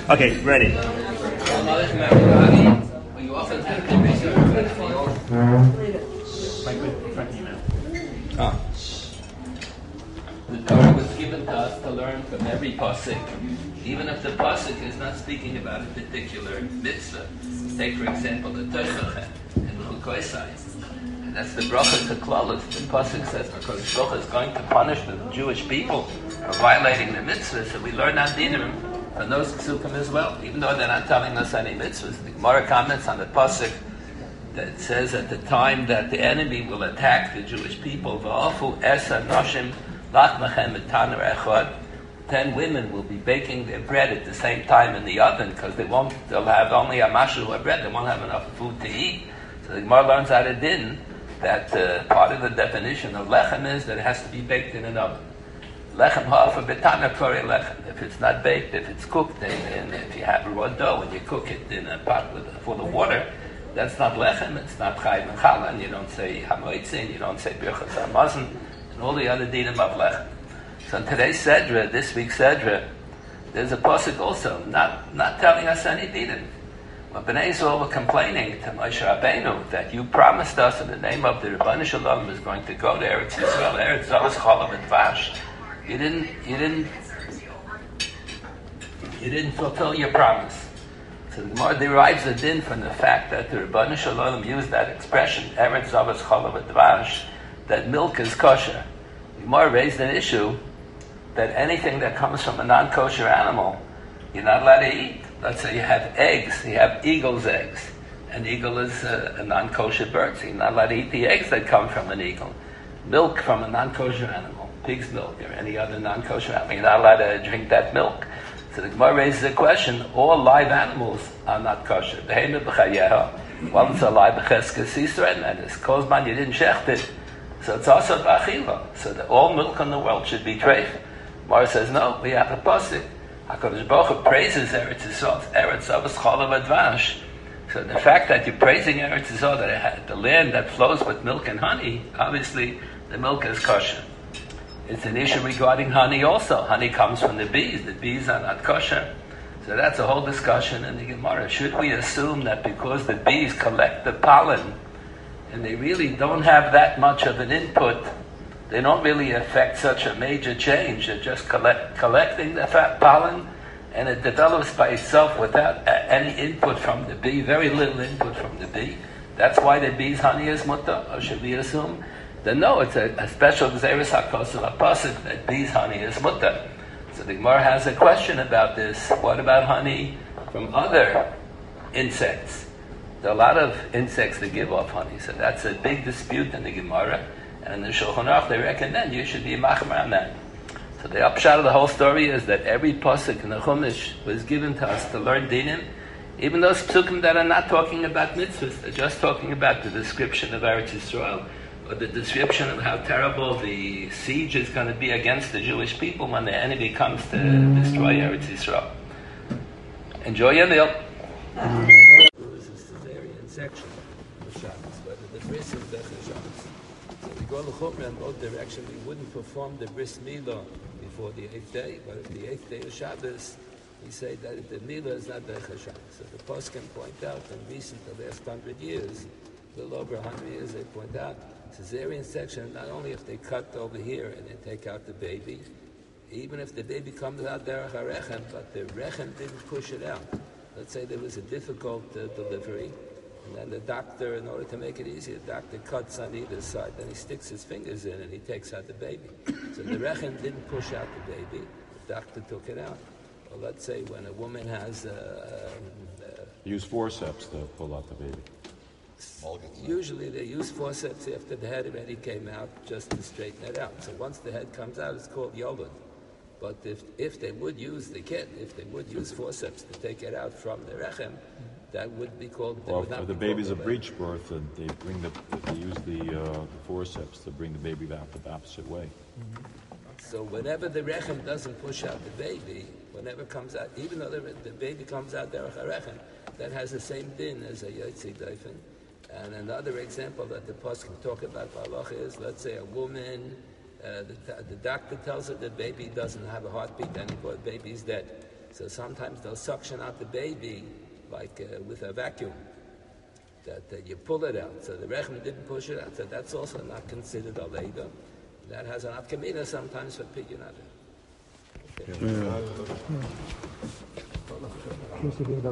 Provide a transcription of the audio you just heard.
Okay, ready. The Torah was given to us to learn from every pasuk, even if the pasuk is not speaking about a particular mitzvah. Take, for example, the Toshbachem and the Chukoisai. And that's the bracha to Klalos. The pasuk says because Baruch is going to punish the Jewish people for violating the mitzvah, so we learn Dinim from those psukim as well, even though they're not telling us any mitzvahs. The Gemara comments on the pasuk that says at the time that the enemy will attack the Jewish people, v'afu esa noshim lachmachem etaner echad, 10 women will be baking their bread at the same time in the oven because they'll have only a mashu of bread, they won't have enough food to eat. So the Gemara learns out of din that part of the definition of lechem is that it has to be baked in an oven. Lechem ha'afa b'tana kore lechem. If it's not baked, if it's cooked, and if you have raw dough and you cook it in a pot full of water, that's not lechem, it's not chayv and challah, and you don't say hamoitzin, you don't say birchas hamazon, and all the other dinim of lechem. So in today's Sedra, this week's Sedra, there's a pasuk also, not telling us any dinim. When Bnei Yisrael were complaining to Moshe Rabbeinu that you promised us in the name of the Rebbeinu Shalom is going to go to Eretz Yisrael, Eretz Zavas Cholav and Vash, you didn't fulfill your promise. So the Gemara derives a din from the fact that the Rebbeinu Shalom used that expression, Eretz Zavas Cholav and Vash, that milk is kosher. The Gemara raised an issue that anything that comes from a non-kosher animal, you're not allowed to eat. Let's say you have eggs, you have eagle's eggs. An eagle is a non-kosher bird, so you're not allowed to eat the eggs that come from an eagle. Milk from a non-kosher animal, pig's milk or any other non-kosher animal, you're not allowed to drink that milk. So the Gemara raises the question, all live animals are not kosher. While it's alive, and it's kozman, you didn't shecht it. So it's also b'achila. So that all milk in the world should be treif. Gemara says, no, we have a pasuk. HaKadosh Baruch Hu praises Eretz Yisrael, Eretz Zavas Cholav Advash. So the fact that you're praising Eretz Yisrael, that it had the land that flows with milk and honey, obviously the milk is kosher. It's an issue regarding honey also. Honey comes from the bees. The bees are not kosher. So that's a whole discussion in the Gemara. Should we assume that because the bees collect the pollen and they really don't have that much of an input, they don't really affect such a major change. They're just collecting the pollen, and it develops by itself without any input from the bee, very little input from the bee. That's why the bee's honey is mutter. Or should we assume that no, it's a special gzeirus hakosav pasuk that bee's honey is mutter? So the Gemara has a question about this. What about honey from other insects? There are a lot of insects that give off honey, so that's a big dispute in the Gemara. And in the Shulchan Aruch, they recommend you should be machmer on that. So the upshot of the whole story is that every pasuk in the Chumash was given to us to learn dinim, even those psukim that are not talking about mitzvahs, they're just talking about the description of Eretz Yisrael, or the description of how terrible the siege is going to be against the Jewish people when the enemy comes to destroy Eretz Yisrael. Enjoy your meal. This is the Caesarean section of Shabbos, whether the bris is Bechel Shabbos. So we go to Chumrah in both directions. We wouldn't perform the bris milah before the 8th day, but if the 8th day of Shabbos, we say that the milah is not Bechel Shabbos. So the post can point out in recent, the last 100 years, a little over 100 years, they point out Caesarean section, not only if they cut over here and they take out the baby, even if the baby comes out derech harechem, but the rechem didn't push it out. Let's say there was a difficult delivery, and then the doctor, in order to make it easier, the doctor cuts on either side, then he sticks his fingers in and he takes out the baby. So the rechem didn't push out the baby, the doctor took it out. Or let's say when a woman has use forceps to pull out the baby. Usually they use forceps after the head already came out just to straighten it out. So once the head comes out, it's called yolud. But if they would use the kit, if they would use forceps to take it out from the rechem, that would be called. Well, if the baby's a breech birth, and they use the forceps to bring the baby out the opposite way. Mm-hmm. So whenever the rechem doesn't push out the baby, whenever it comes out, even though the baby comes out derech harechem, that has the same din as a yotzi dofen. And another example that the Pasuk can talk about halacha is, let's say a woman, the doctor tells her the baby doesn't have a heartbeat anymore, the baby's dead. So sometimes they'll suction out the baby like with a vacuum, that you pull it out. So the Rechem didn't push it out, so that's also not considered a Leda. That has an Atkamina sometimes for pidyon out. Okay.